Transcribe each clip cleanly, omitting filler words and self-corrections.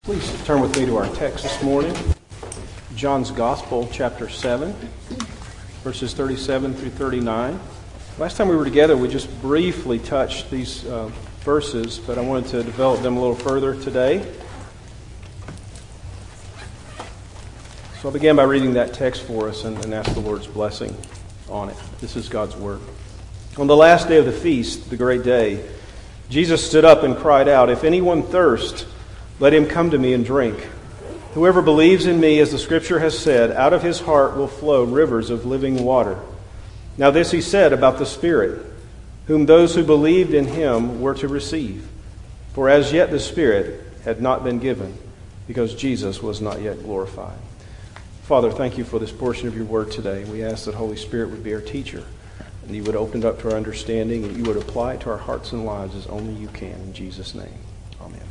Please turn with me to our text this morning. John's Gospel, chapter 7, verses 37 through 39. Last time we were together, we just briefly touched these verses, but I wanted to develop them a little further today. So I'll begin by reading that text for us and ask the Lord's blessing on it. This is God's Word. On the last day of the feast, the great day, Jesus stood up and cried out, "If anyone thirst, let him come to me and drink. Whoever believes in me, as the Scripture has said, out of his heart will flow rivers of living water." Now this he said about the Spirit, whom those who believed in him were to receive. For as yet the Spirit had not been given, because Jesus was not yet glorified. Father, thank you for this portion of your word today. We ask that Holy Spirit would be our teacher, and you would open it up to our understanding, and you would apply it to our hearts and lives as only you can. In Jesus' name, amen.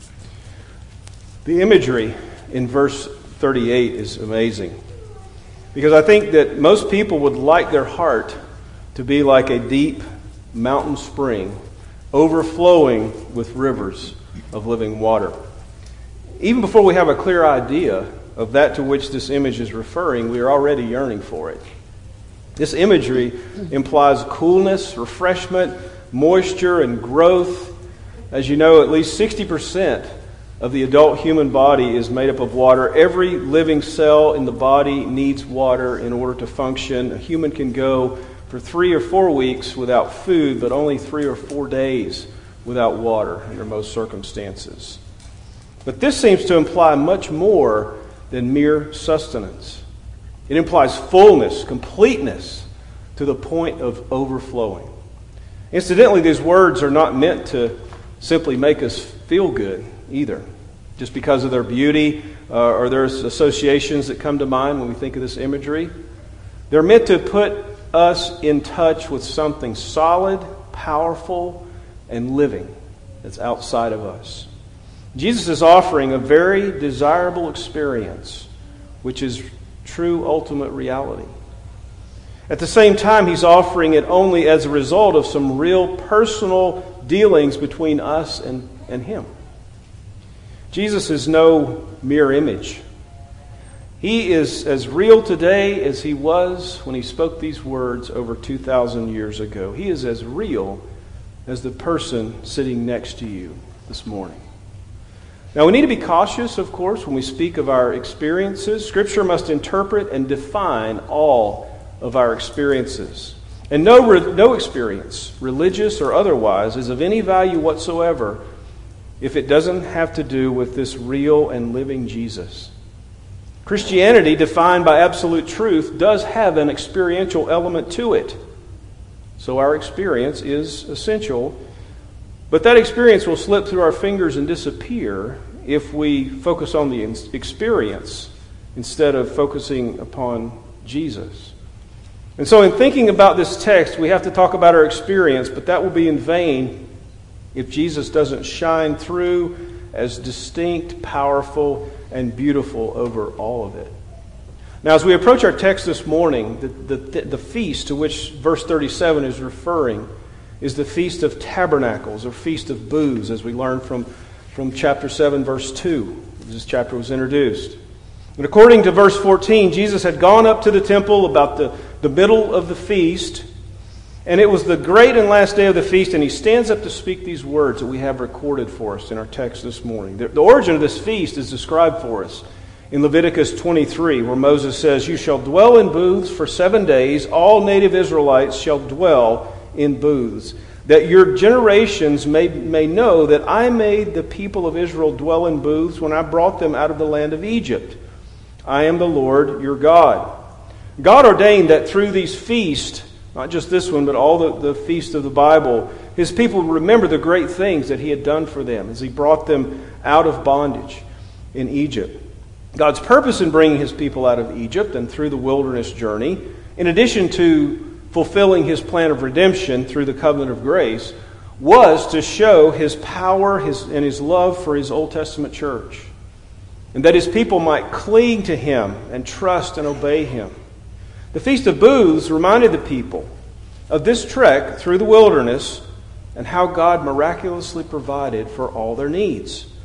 The imagery in verse 38 is amazing, because I think that most people would like their heart to be like a deep mountain spring overflowing with rivers of living water. Even before we have a clear idea of that to which this image is referring, we are already yearning for it. This imagery implies coolness, refreshment, moisture, and growth. As you know, at least 60% of the adult human body is made up of water. Every living cell in the body needs water in order to function. A human can go for 3 or 4 weeks without food, but only 3 or 4 days without water under most circumstances. But this seems to imply much more than mere sustenance. It implies fullness, completeness, to the point of overflowing. Incidentally, these words are not meant to simply make us feel good either, just because of their beauty or there's associations that come to mind when we think of this imagery. They're meant to put us in touch with something solid, powerful, and living that's outside of us. Jesus is offering a very desirable experience, which is true ultimate reality. At the same time, he's offering it only as a result of some real personal dealings between us and him. Jesus is no mere image. He is as real today as he was when he spoke these words over 2,000 years ago. He is as real as the person sitting next to you this morning. Now, we need to be cautious, of course, when we speak of our experiences. Scripture must interpret and define all of our experiences. And no experience, religious or otherwise, is of any value whatsoever if it doesn't have to do with this real and living Jesus. Christianity, defined by absolute truth, does have an experiential element to it. So our experience is essential. But that experience will slip through our fingers and disappear if we focus on the experience instead of focusing upon Jesus. And so in thinking about this text, we have to talk about our experience, but that will be in vain if Jesus doesn't shine through as distinct, powerful, and beautiful over all of it. Now, as we approach our text this morning, the feast to which verse 37 is referring is the Feast of Tabernacles, or Feast of Booths, as we learned from chapter 7, verse 2. This chapter was introduced. And according to verse 14, Jesus had gone up to the temple about the middle of the feast, and it was the great and last day of the feast, and he stands up to speak these words that we have recorded for us in our text this morning. The origin of this feast is described for us in Leviticus 23, where Moses says, "You shall dwell in booths for 7 days. All native Israelites shall dwell in booths, that your generations may know that I made the people of Israel dwell in booths when I brought them out of the land of Egypt. I am the Lord your God." God ordained that through these feasts, not just this one, but all the feasts of the Bible, his people would remember the great things that he had done for them as he brought them out of bondage in Egypt. God's purpose in bringing his people out of Egypt and through the wilderness journey, in addition to fulfilling his plan of redemption through the covenant of grace, was to show his power and his love for his Old Testament church, and that his people might cling to him and trust and obey him. The Feast of Booths reminded the people of this trek through the wilderness and how God miraculously provided for all their needs.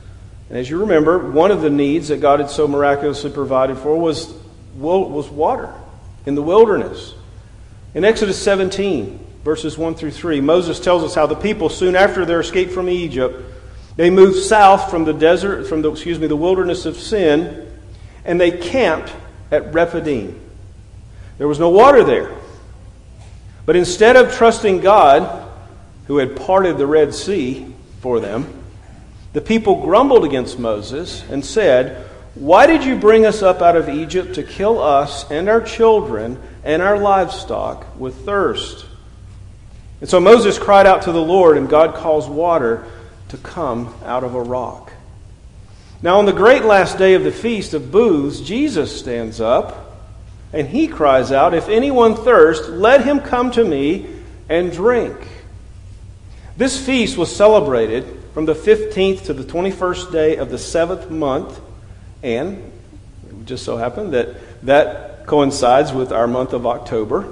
And as you remember, one of the needs that God had so miraculously provided for was water in the wilderness. In Exodus 17, verses 1 through 3, Moses tells us how the people, soon after their escape from Egypt, they moved south from the wilderness of Sin, and they camped at Rephidim. There was no water there. But instead of trusting God, who had parted the Red Sea for them, the people grumbled against Moses and said, "Why did you bring us up out of Egypt to kill us and our children and our livestock with thirst?" And so Moses cried out to the Lord, and God caused water to come out of a rock. Now on the great last day of the Feast of Booths, Jesus stands up and he cries out, "If anyone thirst, let him come to me and drink." This feast was celebrated from the 15th to the 21st day of the 7th month, and it just so happened that coincides with our month of October.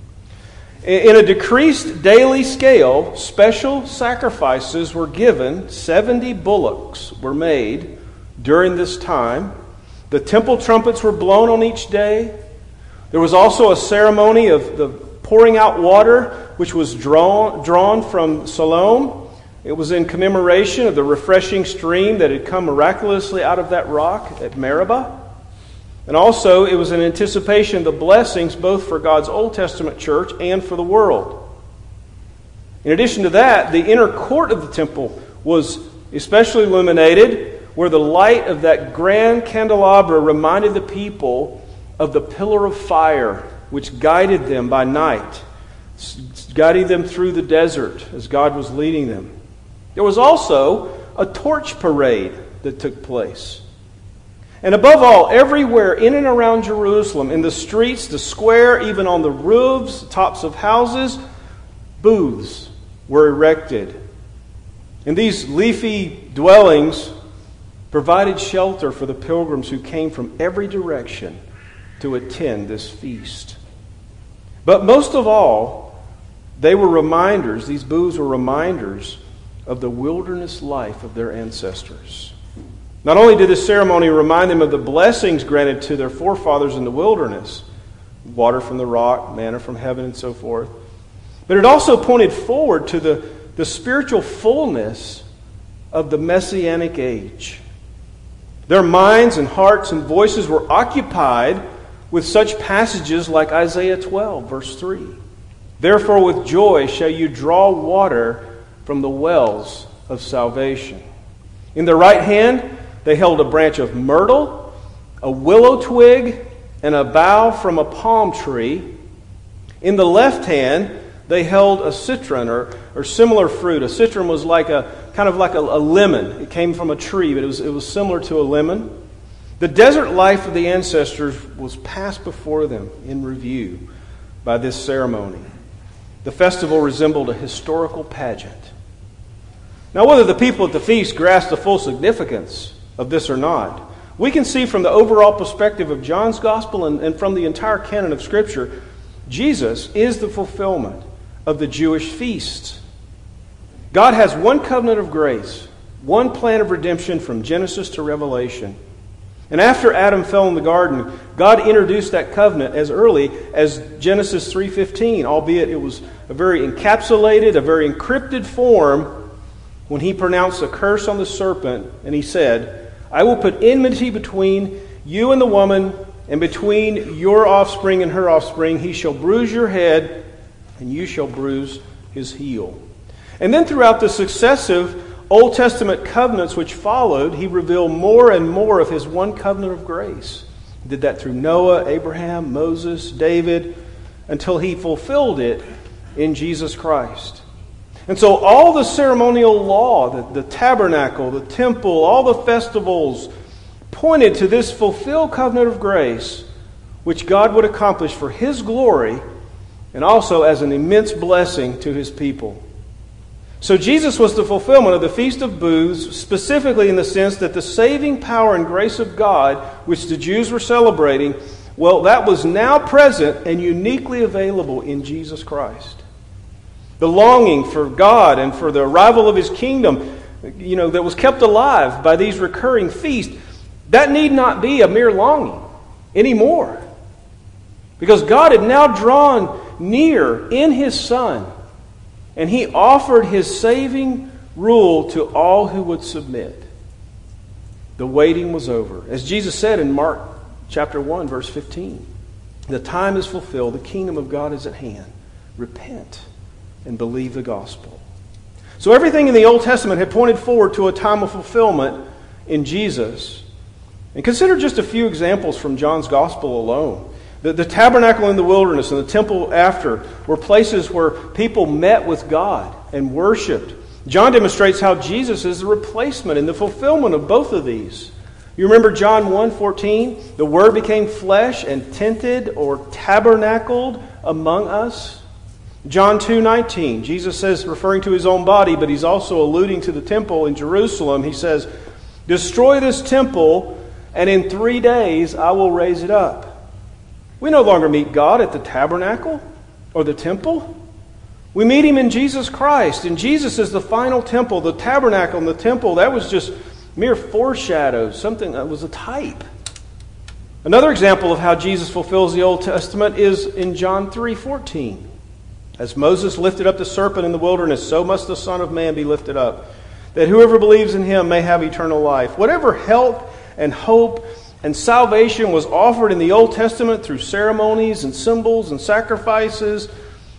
In a decreased daily scale, special sacrifices were given. 70 bullocks were made during this time. The temple trumpets were blown on each day. There was also a ceremony of the pouring out water, which was drawn from Siloam. It was in commemoration of the refreshing stream that had come miraculously out of that rock at Meribah. And also, it was in anticipation of the blessings both for God's Old Testament church and for the world. In addition to that, the inner court of the temple was especially illuminated, where the light of that grand candelabra reminded the people of the pillar of fire which guided them by night, guiding them through the desert as God was leading them. There was also a torch parade that took place. And above all, everywhere in and around Jerusalem, in the streets, the square, even on the roofs, tops of houses, booths were erected. And these leafy dwellings provided shelter for the pilgrims who came from every direction to attend this feast. But most of all, they were reminders, these booths were reminders of the wilderness life of their ancestors. Not only did this ceremony remind them of the blessings granted to their forefathers in the wilderness, water from the rock, manna from heaven, and so forth, but it also pointed forward to the spiritual fullness of the Messianic age. Their minds and hearts and voices were occupied with such passages like Isaiah 12, verse 3. "Therefore with joy shall you draw water from the wells of salvation." In their right hand, they held a branch of myrtle, a willow twig, and a bough from a palm tree. In the left hand, they held a citron or similar fruit. A citron was like a lemon. It came from a tree, but it was similar to a lemon. The desert life of the ancestors was passed before them in review by this ceremony. The festival resembled a historical pageant. Now, whether the people at the feast grasped the full significance of this or not, we can see from the overall perspective of John's Gospel and from the entire canon of Scripture, Jesus is the fulfillment of the Jewish feasts. God has one covenant of grace, one plan of redemption from Genesis to Revelation. And after Adam fell in the garden, God introduced that covenant as early as Genesis 3:15, albeit it was a very encapsulated, a very encrypted form, when he pronounced a curse on the serpent, and he said, "I will put enmity between you and the woman, and between your offspring and her offspring. He shall bruise your head, and you shall bruise his heel." And then throughout the successive Old Testament covenants which followed, he revealed more and more of his one covenant of grace. He did that through Noah, Abraham, Moses, David, until he fulfilled it in Jesus Christ. And so all the ceremonial law, the tabernacle, the temple, all the festivals, pointed to this fulfilled covenant of grace, which God would accomplish for his glory and also as an immense blessing to his people. So Jesus was the fulfillment of the Feast of Booths, specifically in the sense that the saving power and grace of God, which the Jews were celebrating, well, that was now present and uniquely available in Jesus Christ. The longing for God and for the arrival of his kingdom that was kept alive by these recurring feasts, that need not be a mere longing anymore. Because God had now drawn near in His Son, and He offered His saving rule to all who would submit. The waiting was over. As Jesus said in Mark chapter 1, verse 15, the time is fulfilled, the kingdom of God is at hand. Repent and believe the gospel. So everything in the Old Testament had pointed forward to a time of fulfillment in Jesus. And consider just a few examples from John's gospel alone. The tabernacle in the wilderness and the temple after were places where people met with God and worshiped. John demonstrates how Jesus is the replacement and the fulfillment of both of these. You remember John 1:14? The Word became flesh and tented or tabernacled among us. John 2:19, Jesus says, referring to His own body, but He's also alluding to the temple in Jerusalem. He says, destroy this temple, and in 3 days I will raise it up. We no longer meet God at the tabernacle or the temple. We meet Him in Jesus Christ. And Jesus is the final temple. The tabernacle and the temple, that was just mere foreshadows, something that was a type. Another example of how Jesus fulfills the Old Testament is in John 3:14. As Moses lifted up the serpent in the wilderness, so must the Son of Man be lifted up, that whoever believes in Him may have eternal life. Whatever help and hope and salvation was offered in the Old Testament through ceremonies and symbols and sacrifices,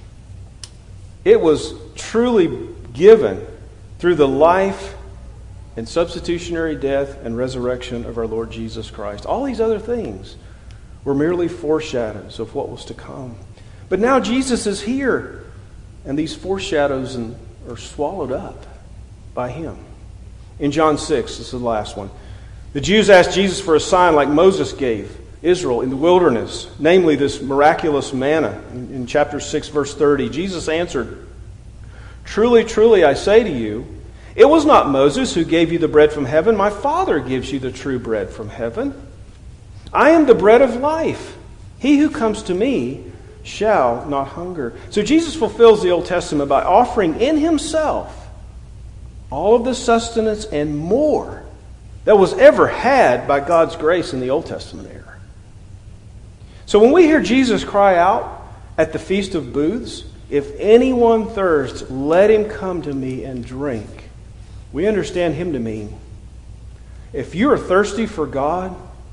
it was truly given through the life and substitutionary death and resurrection of our Lord Jesus Christ. All these other things were merely foreshadows of what was to come. But now Jesus is here, and these foreshadows are swallowed up by Him. In John 6, this is the last one, the Jews asked Jesus for a sign like Moses gave Israel in the wilderness, namely this miraculous manna. In chapter 6, verse 30, Jesus answered, truly, truly, I say to you, it was not Moses who gave you the bread from heaven. My Father gives you the true bread from heaven. I am the bread of life. He who comes to me shall not hunger. So Jesus fulfills the Old Testament by offering in Himself all of the sustenance and more that was ever had by God's grace in the Old Testament era. So when we hear Jesus cry out at the Feast of Booths, if anyone thirsts, let him come to me and drink, we understand Him to mean, if you are thirsty for God,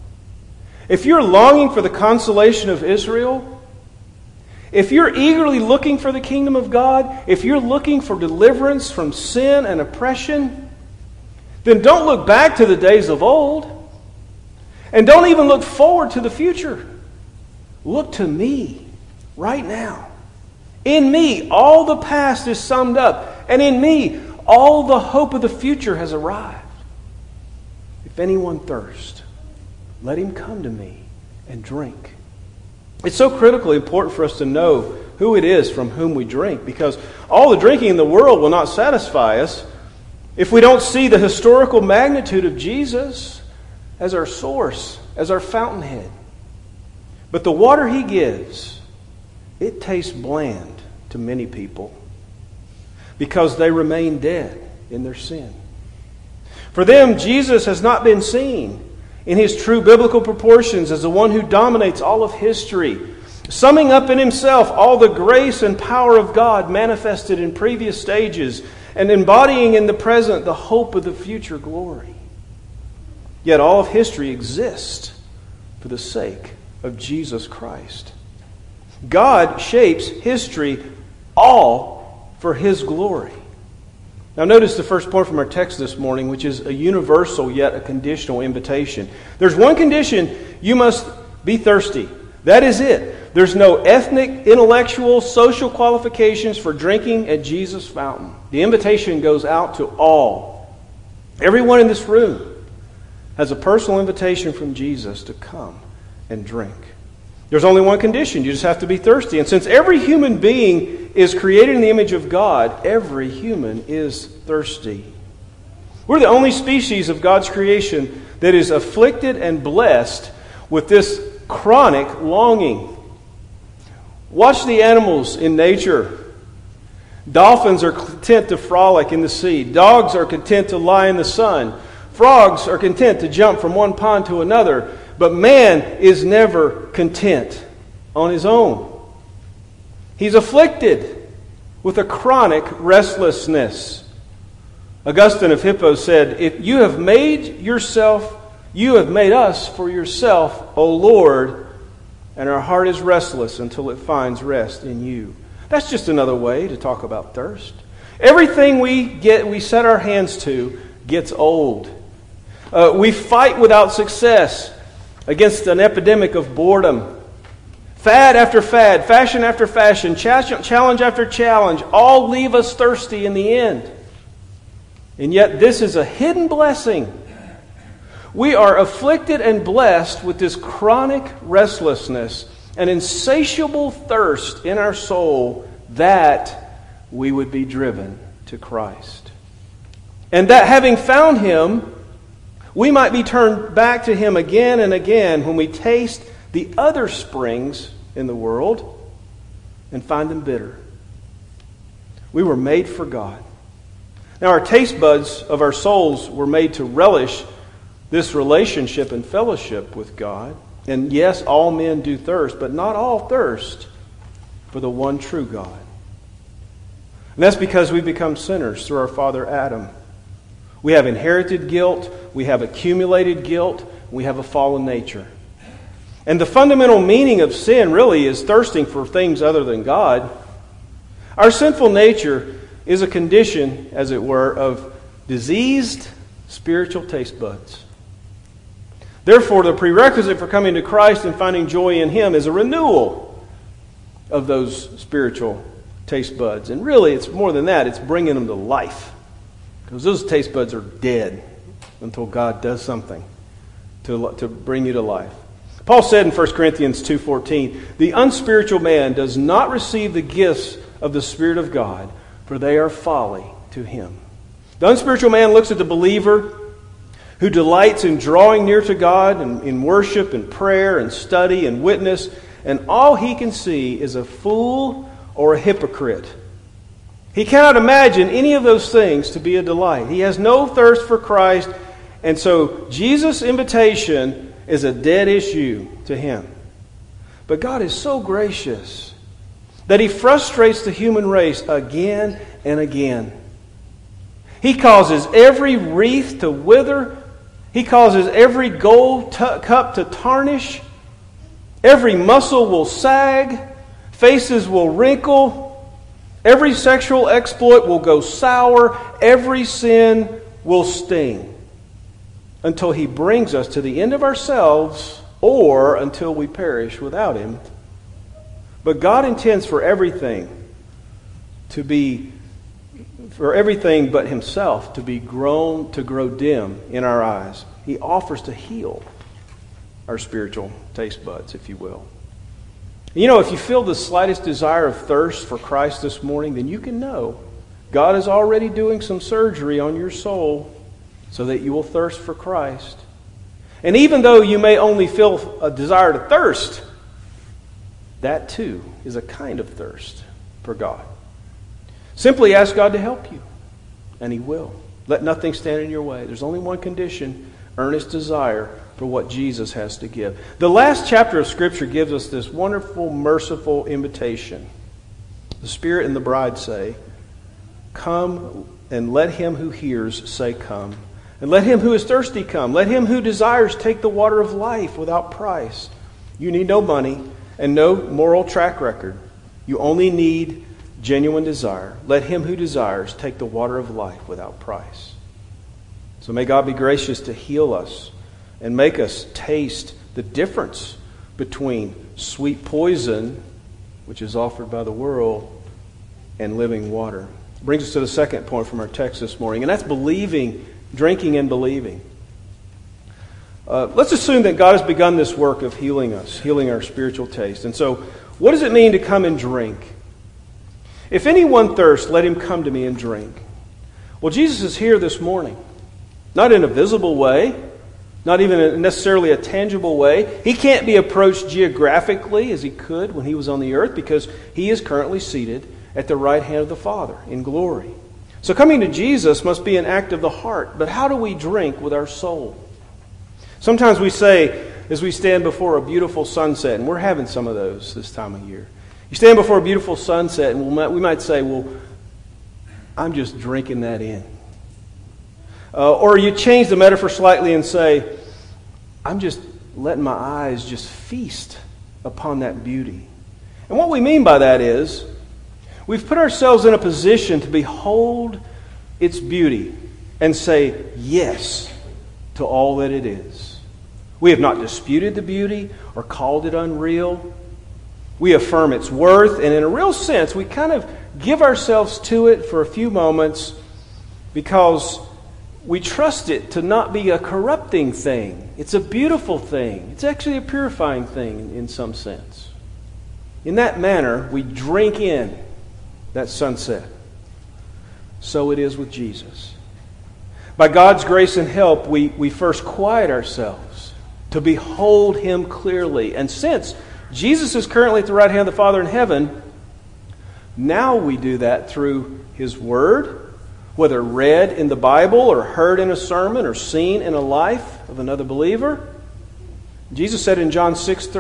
if you're longing for the consolation of Israel, if you're eagerly looking for the kingdom of God, if you're looking for deliverance from sin and oppression, then don't look back to the days of old. And don't even look forward to the future. Look to me right now. In me, all the past is summed up. And in me, all the hope of the future has arrived. If anyone thirsts, let him come to me and drink. It's so critically important for us to know who it is from whom we drink, because all the drinking in the world will not satisfy us if we don't see the historical magnitude of Jesus as our source, as our fountainhead. But the water He gives, it tastes bland to many people because they remain dead in their sin. For them, Jesus has not been seen in His true biblical proportions as the one who dominates all of history, summing up in Himself all the grace and power of God manifested in previous stages and embodying in the present the hope of the future glory. Yet all of history exists for the sake of Jesus Christ. God shapes history all for His glory. Now notice the first point from our text this morning, which is a universal yet a conditional invitation. There's one condition: you must be thirsty. That is it. There's no ethnic, intellectual, social qualifications for drinking at Jesus' fountain. The invitation goes out to all. Everyone in this room has a personal invitation from Jesus to come and drink. There's only one condition. You just have to be thirsty. And since every human being is created in the image of God, every human is thirsty. We're the only species of God's creation that is afflicted and blessed with this chronic longing. Watch the animals in nature. Dolphins are content to frolic in the sea. Dogs are content to lie in the sun. Frogs are content to jump from one pond to another. But man is never content on his own. He's afflicted with a chronic restlessness. Augustine of Hippo said, "If you have made us for yourself, O Lord, and our heart is restless until it finds rest in you." That's just another way to talk about thirst. Everything we set our hands to gets old. We fight without success against an epidemic of boredom. Fad after fad, fashion after fashion, challenge after challenge, all leave us thirsty in the end. And yet this is a hidden blessing. We are afflicted and blessed with this chronic restlessness, an insatiable thirst in our soul that we would be driven to Christ. And that having found Him, we might be turned back to Him again and again when we taste the other springs in the world and find them bitter. We were made for God. Now our taste buds of our souls were made to relish this relationship and fellowship with God. And yes, all men do thirst, but not all thirst for the one true God. And that's because we become sinners through our father Adam. We have inherited guilt, we have accumulated guilt, we have a fallen nature. And the fundamental meaning of sin really is thirsting for things other than God. Our sinful nature is a condition, as it were, of diseased spiritual taste buds. Therefore, the prerequisite for coming to Christ and finding joy in Him is a renewal of those spiritual taste buds. And really, it's more than that. It's bringing them to life. Because those taste buds are dead until God does something to bring you to life. Paul said in 1 Corinthians 2:14, "The unspiritual man does not receive the gifts of the Spirit of God, for they are folly to him." The unspiritual man looks at the believer who delights in drawing near to God and in worship and prayer and study and witness, and all he can see is a fool or a hypocrite. He cannot imagine any of those things to be a delight. He has no thirst for Christ, and so Jesus' invitation is a dead issue to him. But God is so gracious that He frustrates the human race again and again. He causes every wreath to wither. He causes every gold cup to tarnish. Every muscle will sag. Faces will wrinkle. Every sexual exploit will go sour. Every sin will sting. Until He brings us to the end of ourselves or until we perish without Him. But God intends for everything but Himself to grow dim in our eyes. He offers to heal our spiritual taste buds, if you will. You know, if you feel the slightest desire of thirst for Christ this morning, then you can know God is already doing some surgery on your soul so that you will thirst for Christ. And even though you may only feel a desire to thirst, that too is a kind of thirst for God. Simply ask God to help you, and He will. Let nothing stand in your way. There's only one condition: earnest desire for what Jesus has to give. The last chapter of Scripture gives us this wonderful, merciful invitation. The Spirit and the bride say, "Come, and let him who hears say, come. And let him who is thirsty come. Let him who desires take the water of life without price." You need no money and no moral track record. You only need genuine desire. Let him who desires take the water of life without price. So may God be gracious to heal us and make us taste the difference between sweet poison, which is offered by the world, and living water. Brings us to the second point from our text this morning, and that's believing, drinking and believing. Let's assume that God has begun this work of healing us, healing our spiritual taste. And so, what does it mean to come and drink? "If anyone thirsts, let him come to me and drink." Well, Jesus is here this morning. Not in a visible way, not even necessarily a tangible way. He can't be approached geographically as He could when He was on the earth because He is currently seated at the right hand of the Father in glory. So coming to Jesus must be an act of the heart. But how do we drink with our soul? Sometimes we say, as we stand before a beautiful sunset, and we're having some of those this time of year. You stand before a beautiful sunset, and we might say, well, I'm just drinking that in. Or you change the metaphor slightly and say, I'm just letting my eyes just feast upon that beauty. And what we mean by that is, we've put ourselves in a position to behold its beauty and say yes to all that it is. We have not disputed the beauty or called it unreal. We affirm its worth, and in a real sense, we kind of give ourselves to it for a few moments because we trust it to not be a corrupting thing. It's a beautiful thing. It's actually a purifying thing in some sense. In that manner, we drink in that sunset. So it is with Jesus. By God's grace and help, we first quiet ourselves to behold Him clearly. And since Jesus is currently at the right hand of the Father in heaven, now we do that through His Word, whether read in the Bible or heard in a sermon or seen in a life of another believer. Jesus said in John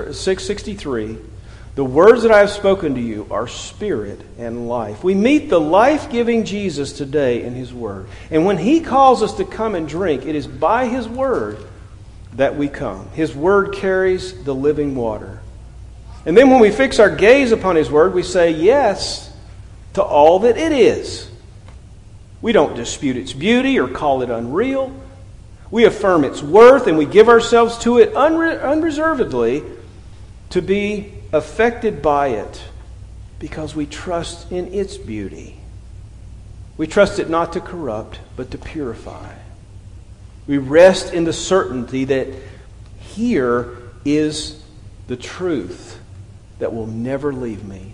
6:63, the words that I have spoken to you are spirit and life. We meet the life-giving Jesus today in His Word. And when He calls us to come and drink, it is by His Word that we come. His Word carries the living water. And then when we fix our gaze upon His Word, we say yes to all that it is. We don't dispute its beauty or call it unreal. We affirm its worth and we give ourselves to it unreservedly to be affected by it because we trust in its beauty. We trust it not to corrupt, but to purify. We rest in the certainty that here is the truth that will never leave me.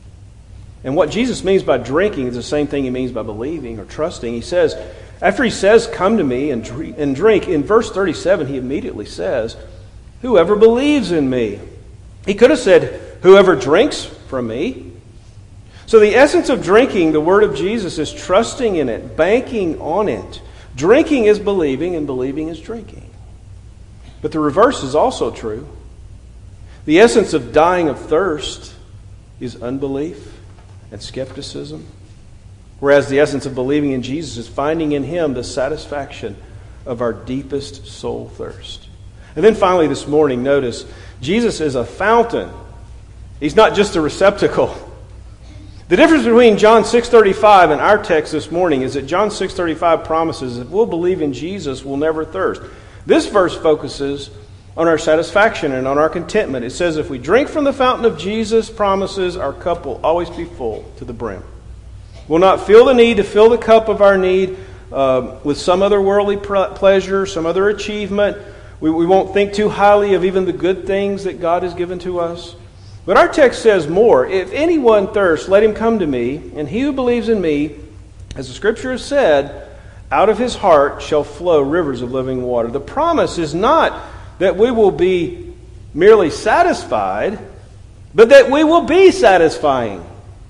And what Jesus means by drinking is the same thing He means by believing or trusting. He says, after He says, come to me and drink, in verse 37 He immediately says, whoever believes in me. He could have said, whoever drinks from me. So the essence of drinking the Word of Jesus is trusting in it, banking on it. Drinking is believing, and believing is drinking. But the reverse is also true. The essence of dying of thirst is unbelief and skepticism, whereas the essence of believing in Jesus is finding in Him the satisfaction of our deepest soul thirst. And then finally this morning, notice, Jesus is a fountain. He's not just a receptacle. The difference between John 6:35 and our text this morning is that John 6:35 promises that if we'll believe in Jesus, we'll never thirst. This verse focuses on our satisfaction and on our contentment. It says if we drink from the fountain of Jesus' promises, our cup will always be full to the brim. We'll not feel the need to fill the cup of our need with some other worldly pleasure, some other achievement. We won't think too highly of even the good things that God has given to us. But our text says more. If anyone thirsts, let him come to me, and he who believes in me, as the Scripture has said, out of his heart shall flow rivers of living water. The promise is not that we will be merely satisfied, but that we will be satisfying.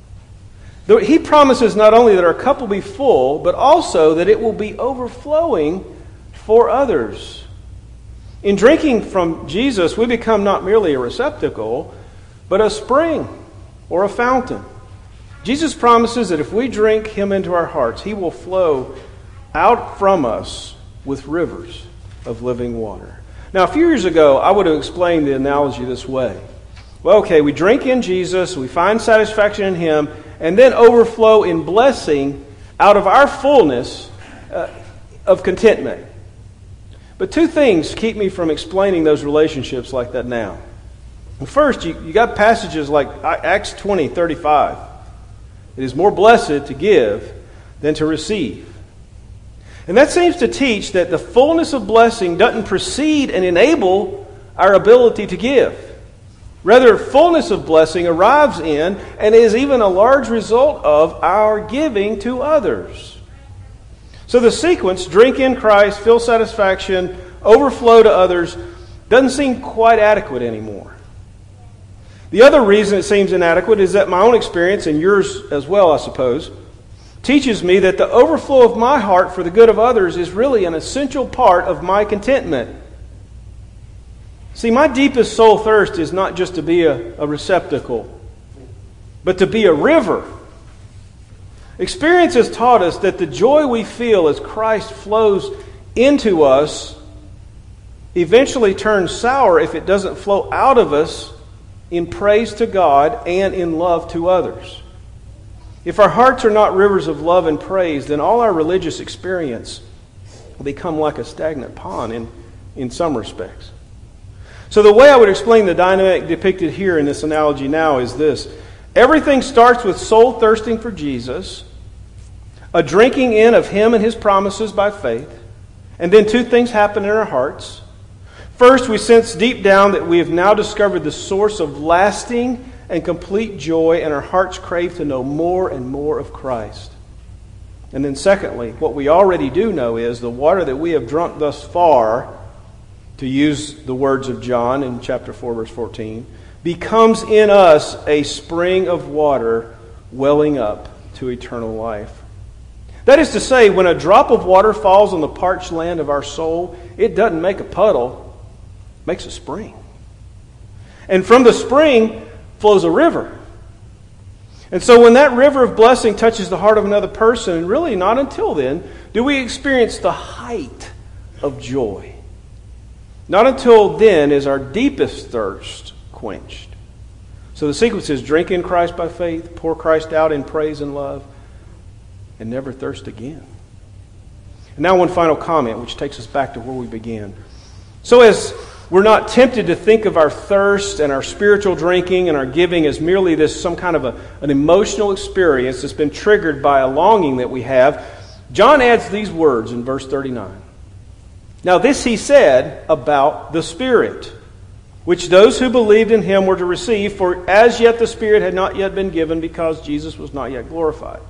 He promises not only that our cup will be full, but also that it will be overflowing for others. In drinking from Jesus, we become not merely a receptacle, but a spring or a fountain. Jesus promises that if we drink Him into our hearts, He will flow out from us with rivers of living water. Now, a few years ago, I would have explained the analogy this way. Well, okay, we drink in Jesus, we find satisfaction in Him, and then overflow in blessing out of our fullness of contentment. But two things keep me from explaining those relationships like that now. First, you got passages like Acts 20:35. It is more blessed to give than to receive. And that seems to teach that the fullness of blessing doesn't precede and enable our ability to give. Rather, fullness of blessing arrives in and is even a large result of our giving to others. So the sequence, drink in Christ, feel satisfaction, overflow to others, doesn't seem quite adequate anymore. The other reason it seems inadequate is that my own experience, and yours as well, I suppose, teaches me that the overflow of my heart for the good of others is really an essential part of my contentment. See, my deepest soul thirst is not just to be a receptacle, but to be a river. Experience has taught us that the joy we feel as Christ flows into us eventually turns sour if it doesn't flow out of us in praise to God and in love to others. If our hearts are not rivers of love and praise, then all our religious experience will become like a stagnant pond in some respects. So the way I would explain the dynamic depicted here in this analogy now is this. Everything starts with soul thirsting for Jesus, a drinking in of Him and His promises by faith, and then two things happen in our hearts. First, we sense deep down that we have now discovered the source of lasting and complete joy, and our hearts crave to know more and more of Christ. And then secondly, what we already do know is the water that we have drunk thus far, to use the words of John in chapter 4, verse 14, becomes in us a spring of water welling up to eternal life. That is to say, when a drop of water falls on the parched land of our soul, it doesn't make a puddle, it makes a spring. And from the spring flows a river. And so when that river of blessing touches the heart of another person, and really not until then, do we experience the height of joy. Not until then is our deepest thirst quenched. So the sequence is drink in Christ by faith, pour Christ out in praise and love, and never thirst again. And now one final comment, which takes us back to where we began. So as we're not tempted to think of our thirst and our spiritual drinking and our giving as merely this some kind of an emotional experience that's been triggered by a longing that we have, John adds these words in verse 39. Now this he said about the Spirit, which those who believed in Him were to receive, for as yet the Spirit had not yet been given because Jesus was not yet glorified.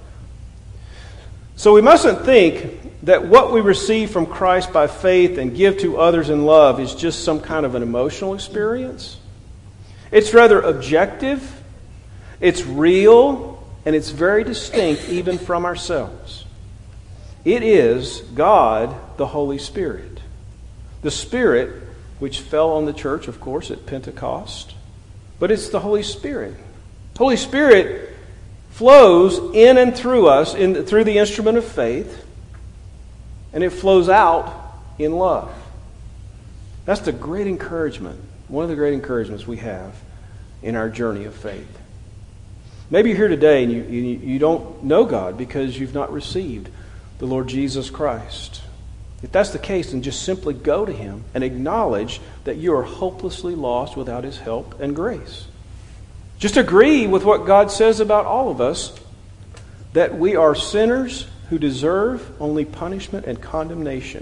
So we mustn't think that what we receive from Christ by faith and give to others in love is just some kind of an emotional experience. It's rather objective, it's real, and it's very distinct even from ourselves. It is God, the Holy Spirit. The Spirit which fell on the church, of course, at Pentecost. But it's the Holy Spirit. Holy Spirit flows in and through us, through the instrument of faith, and it flows out in love. That's the great encouragement, one of the great encouragements we have in our journey of faith. Maybe you're here today and you don't know God because you've not received the Lord Jesus Christ. If that's the case, then just simply go to Him and acknowledge that you are hopelessly lost without His help and grace. Just agree with what God says about all of us, that we are sinners who deserve only punishment and condemnation.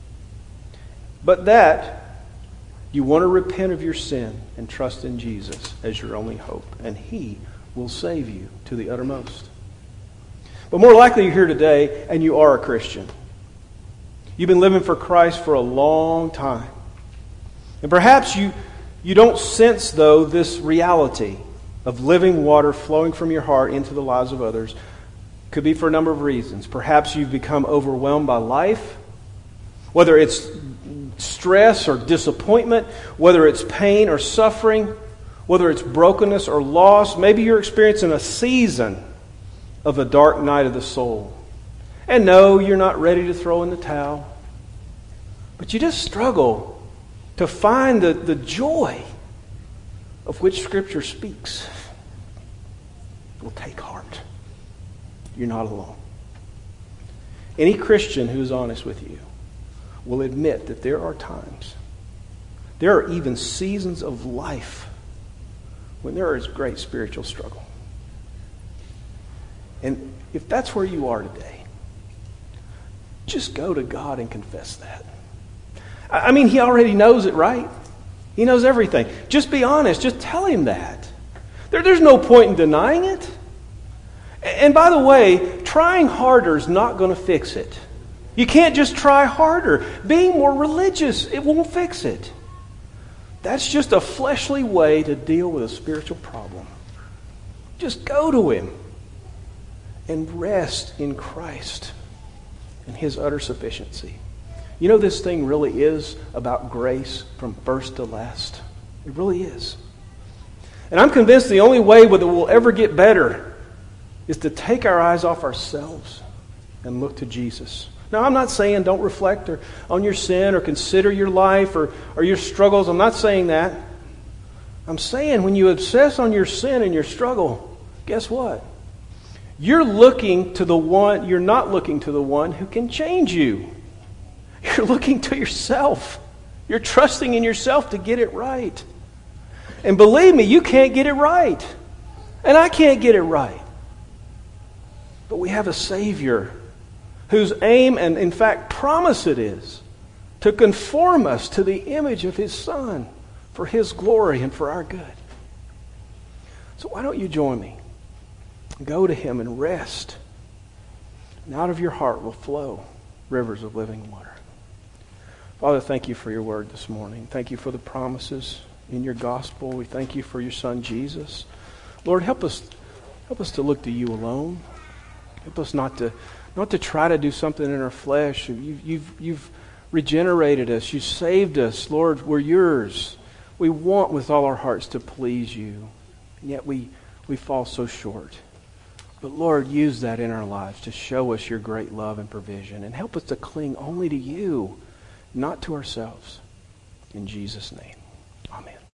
But that you want to repent of your sin and trust in Jesus as your only hope, and He will save you to the uttermost. But more likely you're here today and you are a Christian. You've been living for Christ for a long time. And perhaps you don't sense, though, this reality of living water flowing from your heart into the lives of others. Could be for a number of reasons. Perhaps you've become overwhelmed by life, whether it's stress or disappointment, whether it's pain or suffering, whether it's brokenness or loss. Maybe you're experiencing a season of a dark night of the soul. And no, you're not ready to throw in the towel. But you just struggle to find the joy of which Scripture speaks. Well, take heart. You're not alone. Any Christian who is honest with you will admit that there are times, there are even seasons of life when there is great spiritual struggle. And if that's where you are today, just go to God and confess that. I mean, He already knows it, right? He knows everything. Just be honest. Just tell Him that. There's no point in denying it. And by the way, trying harder is not going to fix it. You can't just try harder. Being more religious, it won't fix it. That's just a fleshly way to deal with a spiritual problem. Just go to Him and rest in Christ and His utter sufficiency. You know, this thing really is about grace from first to last. It really is. And I'm convinced the only way that we'll ever get better is to take our eyes off ourselves and look to Jesus. Now, I'm not saying don't reflect on your sin or consider your life or your struggles. I'm not saying that. I'm saying when you obsess on your sin and your struggle, guess what? You're looking to the one, you're not looking to the one who can change you. You're looking to yourself. You're trusting in yourself to get it right. And believe me, you can't get it right. And I can't get it right. But we have a Savior whose aim and in fact promise it is to conform us to the image of His Son for His glory and for our good. So why don't you join me? Go to Him and rest. And out of your heart will flow rivers of living water. Father, thank You for Your word this morning. Thank You for the promises in Your gospel. We thank You for Your Son, Jesus. Lord, help us to look to You alone. Help us not to try to do something in our flesh. You've regenerated us. You saved us. Lord, we're Yours. We want with all our hearts to please You. And yet we fall so short. But Lord, use that in our lives to show us Your great love and provision. And help us to cling only to You, not to ourselves. In Jesus' name.